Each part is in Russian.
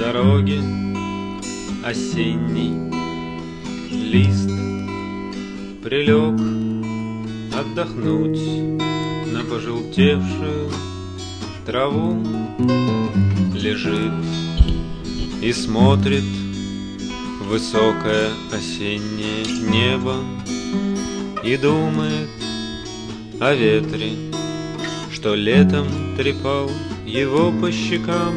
дороге осенний лист прилег отдохнуть на пожелтевшую траву, лежит и смотрит в высокое осеннее небо и думает о ветре, что летом трепал его по щекам.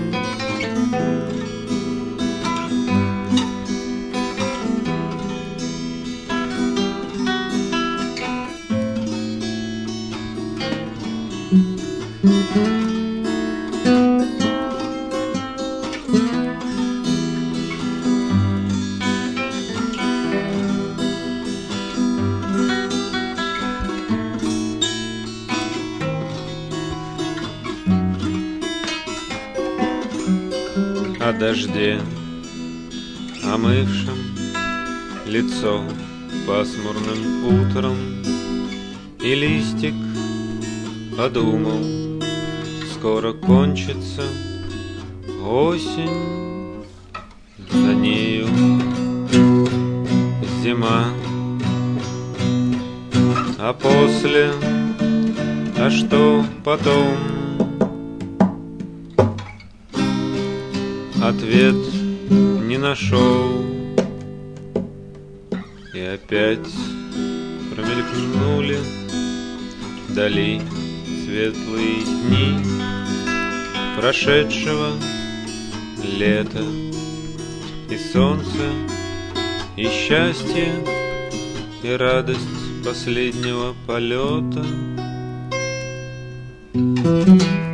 О дожде, омывшем лицо пасмурным утром, и листик подумал, скоро кончится осень, за нею зима, а после, а что потом? Ответ не нашел, и опять промелькнули вдали светлые дни прошедшего лета, и солнце, и счастье, и радость последнего полета.